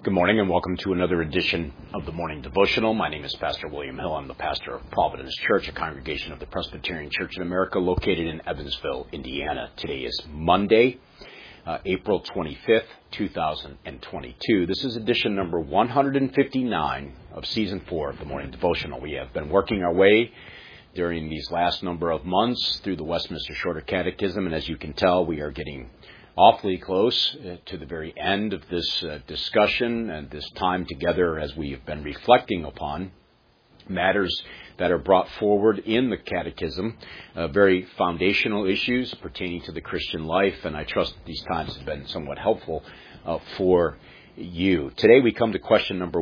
Good morning and welcome to another edition of the Morning Devotional. My name is Pastor William Hill. I'm the pastor of Providence Church, a congregation of the Presbyterian Church in America located in Evansville, Indiana. Today is Monday, April 25th, 2022. This is edition number 159 of Season 4 of the Morning Devotional. We have been working our way during these last number of months through the Westminster Shorter Catechism, and as you can tell, we are getting awfully close to the very end of this discussion and this time together as we have been reflecting upon matters that are brought forward in the Catechism, very foundational issues pertaining to the Christian life, and I trust that these times have been somewhat helpful for you. Today we come to question number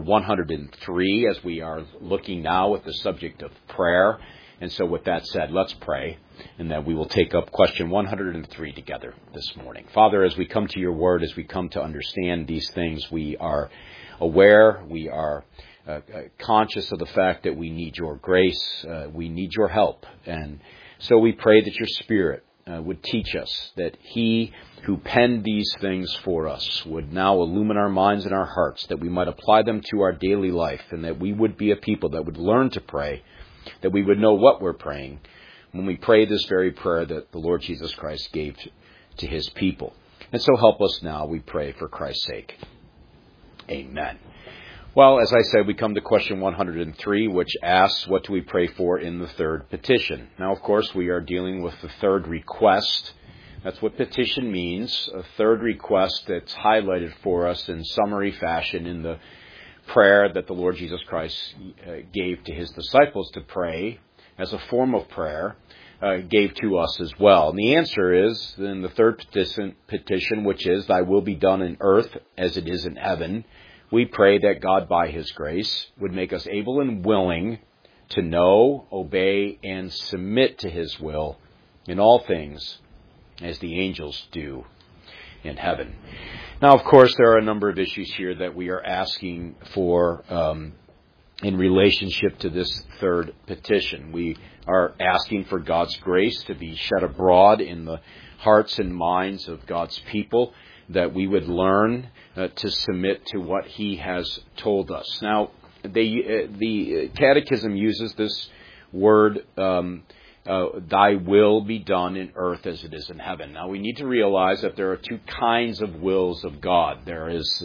103 as we are looking now at the subject of prayer. And so with that said, let's pray, and then we will take up question 103 together this morning. Father, as we come to your word, as we come to understand these things, we are aware, we are conscious of the fact that we need your grace, we need your help. And so we pray that your Spirit would teach us, that he who penned these things for us would now illumine our minds and our hearts, that we might apply them to our daily life, and that we would be a people that would learn to pray, that we would know what we're praying when we pray this very prayer that the Lord Jesus Christ gave to his people. And so help us now, we pray, for Christ's sake. Amen. Well, as I said, we come to question 103, which asks, what do we pray for in the third petition? Now, of course, we are dealing with the third request. That's what petition means, a third request that's highlighted for us in summary fashion in the prayer that the Lord Jesus Christ gave to his disciples to pray as a form of prayer, gave to us as well. And the answer is in the third petition, which is, thy will be done in earth as it is in heaven. We pray that God, by his grace, would make us able and willing to know, obey, and submit to his will in all things as the angels do in heaven. Now, of course, there are a number of issues here that we are asking for in relationship to this third petition. We are asking for God's grace to be shed abroad in the hearts and minds of God's people, that we would learn to submit to what he has told us. Now, the Catechism uses this word, thy will be done in earth as it is in heaven. Now, we need to realize that there are two kinds of wills of God. There is,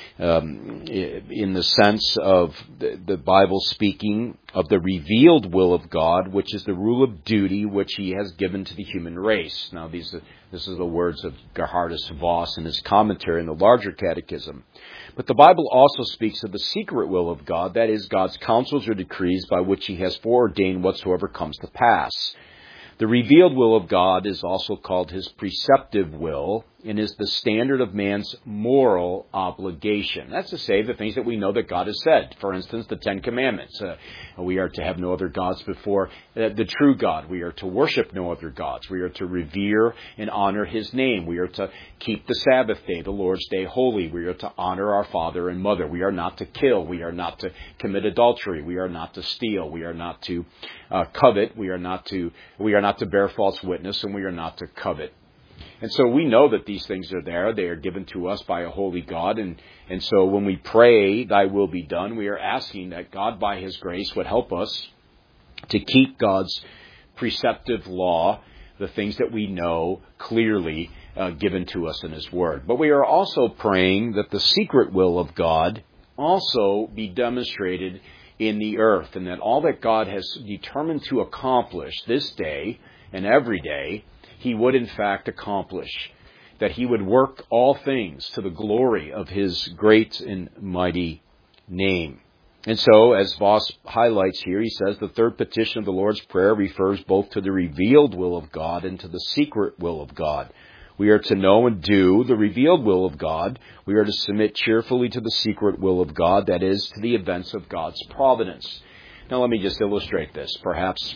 in the sense of the Bible speaking of the revealed will of God, which is the rule of duty which he has given to the human race. Now, this is the words of Gerhardus Voss in his commentary in the larger Catechism. But the Bible also speaks of the secret will of God, that is, God's counsels or decrees by which he has foreordained whatsoever comes to pass. The revealed will of God is also called his preceptive will and is the standard of man's moral obligation. That's to say, the things that we know that God has said. For instance, the Ten Commandments. We are to have no other gods before the true God. We are to worship no other gods. We are to revere and honor his name. We are to keep the Sabbath day, the Lord's day, holy. We are to honor our father and mother. We are not to kill. We are not to commit adultery. We are not to steal. We are not to covet. We are not to bear false witness, and we are not to covet. And so we know that these things are there. They are given to us by a holy God. And so when we pray, thy will be done, we are asking that God, by his grace, would help us to keep God's preceptive law, the things that we know clearly given to us in his word. But we are also praying that the secret will of God also be demonstrated in the earth, and that all that God has determined to accomplish this day and every day, he would in fact accomplish, that he would work all things to the glory of his great and mighty name. And so, as Voss highlights here, he says the third petition of the Lord's Prayer refers both to the revealed will of God and to the secret will of God. We are to know and do the revealed will of God. We are to submit cheerfully to the secret will of God, that is, to the events of God's providence. Now, let me just illustrate this. Perhaps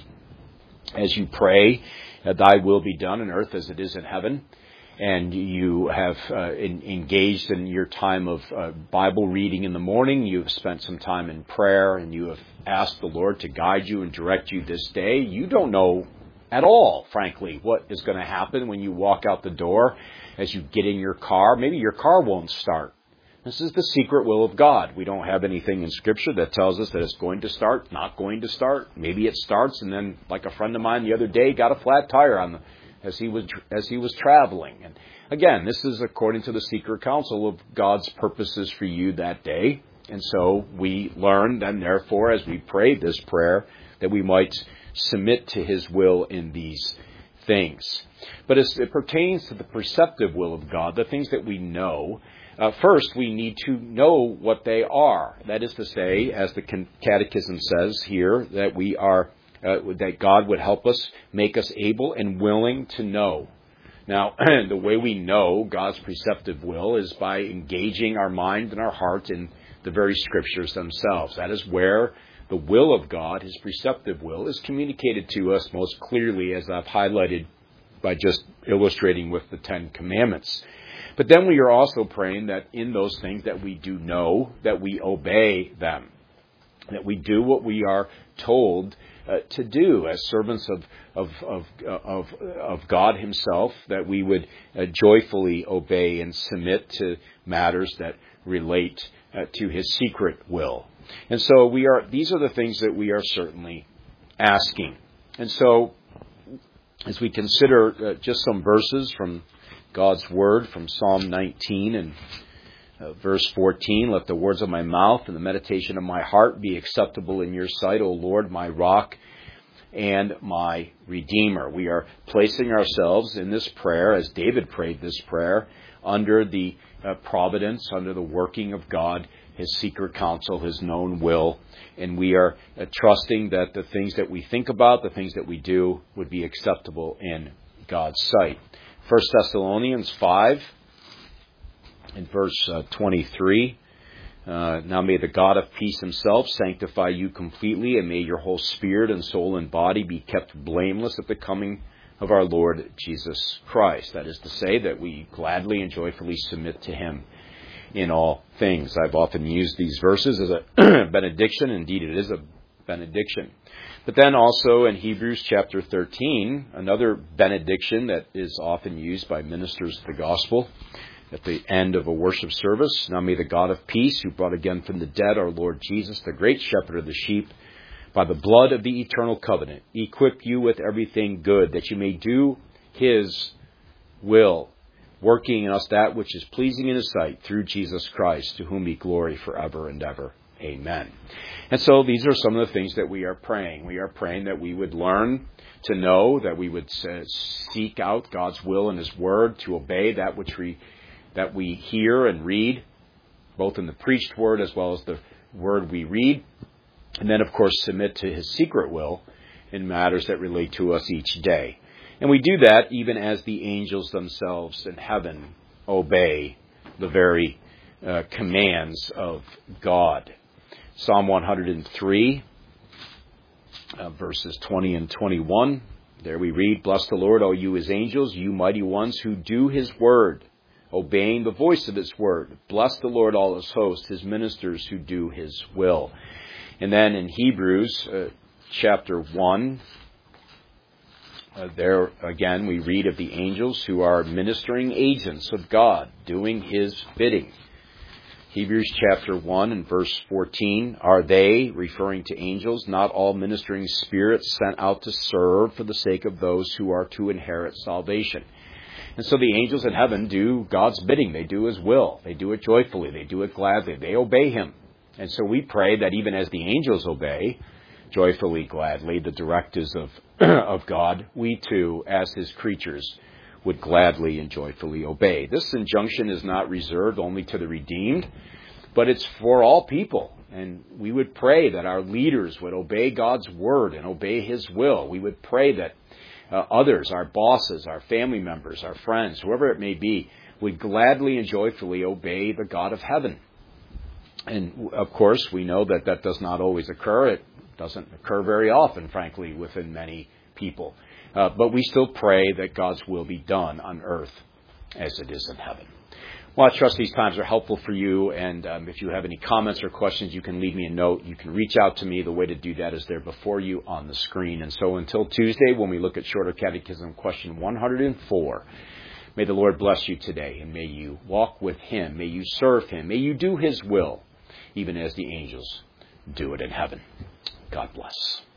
as you pray, thy will be done in earth as it is in heaven, and you have engaged in your time of Bible reading in the morning, you have spent some time in prayer, and you have asked the Lord to guide you and direct you this day. You don't know at all, frankly, what is going to happen when you walk out the door as you get in your car. Maybe your car won't start. This is the secret will of God. We don't have anything in Scripture that tells us that it's going to start, not going to start. Maybe it starts, and then, like a friend of mine the other day, got a flat tire as he was traveling. And again, this is according to the secret counsel of God's purposes for you that day. And so we learn, then, therefore, as we pray this prayer, that we might submit to His will in these things. But as it pertains to the perceptive will of God, the things that we know, first, we need to know what they are. That is to say, as the Catechism says here, that we are that God would help us, make us able and willing to know. Now, the way we know God's preceptive will is by engaging our mind and our heart in the very Scriptures themselves. That is where the will of God, His preceptive will, is communicated to us most clearly, as I've highlighted by just illustrating with the Ten Commandments. But then we are also praying that in those things that we do know, that we obey them, that we do what we are told to do as servants of God Himself, that we would joyfully obey and submit to matters that relate to His secret will. And so these are the things that we are certainly asking. And so as we consider just some verses from God's Word, from Psalm 19 and verse 14, let the words of my mouth and the meditation of my heart be acceptable in your sight, O Lord, my rock and my Redeemer. We are placing ourselves in this prayer, as David prayed this prayer, under the providence, under the working of God, His secret counsel, His known will. And we are trusting that the things that we think about, the things that we do, would be acceptable in God's sight. 1 Thessalonians 5, in verse 23, now may the God of peace Himself sanctify you completely, and may your whole spirit and soul and body be kept blameless at the coming of our Lord Jesus Christ. That is to say, that we gladly and joyfully submit to Him in all things. I've often used these verses as a benediction. Indeed, it is a benediction. But then also in Hebrews chapter 13, another benediction that is often used by ministers of the gospel at the end of a worship service. Now may the God of peace, who brought again from the dead our Lord Jesus, the great shepherd of the sheep, by the blood of the eternal covenant, equip you with everything good, that you may do His will, working in us that which is pleasing in His sight, through Jesus Christ, to whom be glory forever and ever. Amen. And so these are some of the things that we are praying. We are praying that we would learn to know, that we would seek out God's will in His Word, to obey that we hear and read, both in the preached Word as well as the Word we read. And then, of course, submit to His secret will in matters that relate to us each day. And we do that even as the angels themselves in heaven obey the very commands of God. Psalm 103, verses 20 and 21. There we read, bless the Lord, all you His angels, you mighty ones who do His word, obeying the voice of His word. Bless the Lord, all His hosts, His ministers who do His will. And then in Hebrews chapter 1, there again we read of the angels who are ministering agents of God, doing His bidding. Hebrews chapter 1 and verse 14, are they, referring to angels, not all ministering spirits sent out to serve for the sake of those who are to inherit salvation? And so the angels in heaven do God's bidding. They do His will. They do it joyfully. They do it gladly. They obey Him. And so we pray that even as the angels obey, joyfully, gladly, the directives of God, we too, as His creatures, would gladly and joyfully obey. This injunction is not reserved only to the redeemed, but it's for all people. And we would pray that our leaders would obey God's word and obey His will. We would pray that others, our bosses, our family members, our friends, whoever it may be, would gladly and joyfully obey the God of heaven. And, of course, we know that that does not always occur. It doesn't occur very often, frankly, within many people. But we still pray that God's will be done on earth as it is in heaven. Well, I trust these times are helpful for you. And if you have any comments or questions, you can leave me a note. You can reach out to me. The way to do that is there before you on the screen. And so until Tuesday, when we look at Shorter Catechism question 104, May the Lord bless you today, and may you walk with Him. May you serve Him. May you do His will, even as the angels do it in heaven. God bless.